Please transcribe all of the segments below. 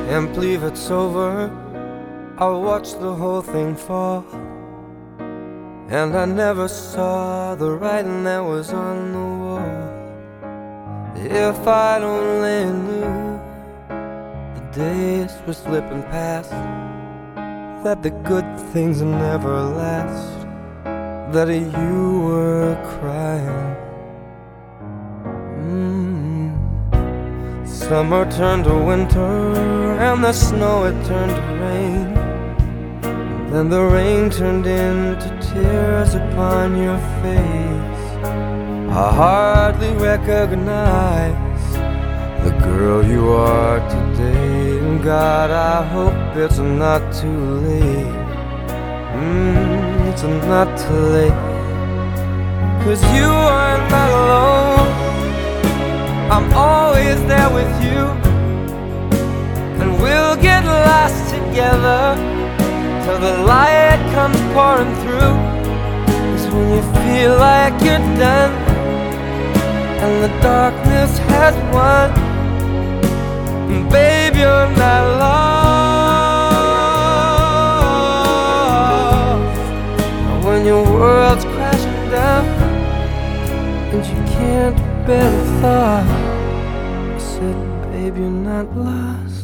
Can't believe it's over. I'll watch the whole thing fall, and I never saw the writing that was on the wall. If I'd only knew the days were slipping past, that the good things never last, that you were crying. Summer turned to winter, and the snow it turned to rain. Then the rain turned into tears upon your face. I hardly recognize the girl you are today. And God, I hope it's not too late. It's not too late. 'Cause you are not alone. I'm always there with you, and we'll get lost together till the light comes pouring through. 'Cause when you feel like you're done and the darkness has won, babe, you're not lost. When your world's crashing down and you can't bear the thought, I said, babe, you're not lost.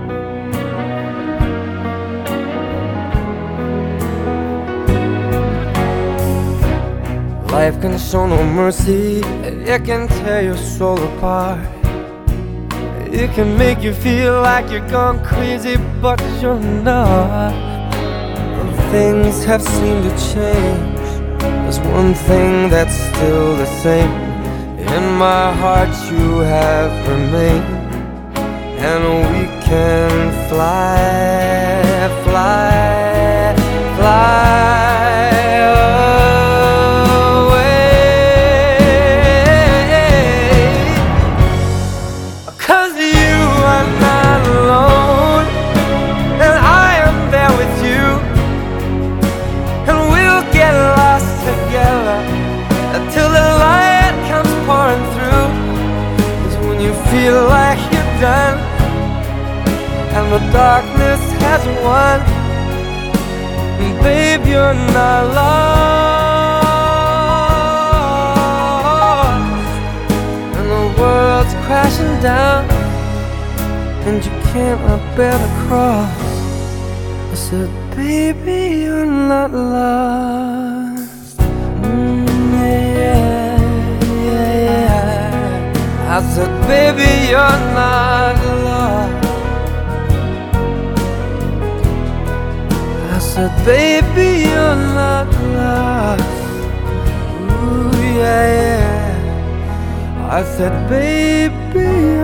Life can show no mercy, it can tear your soul apart. It can make you feel like you're gone crazy, but you're not. Things have seemed to change, there's one thing that's still the same. In my heart you have remained, and we can fly, fly, fly away. 'Cause you are not alone, and I am there with you, and we'll get lost together until the light comes pouring through. 'Cause when you feel like you're done and the darkness has won, babe, you're not lost. And the world's crashing down and you can't bear the cross. I said, baby, you're not lost. I said, baby, you're not lost. I said, baby, you're not lost. Ooh, yeah, yeah. I said, baby,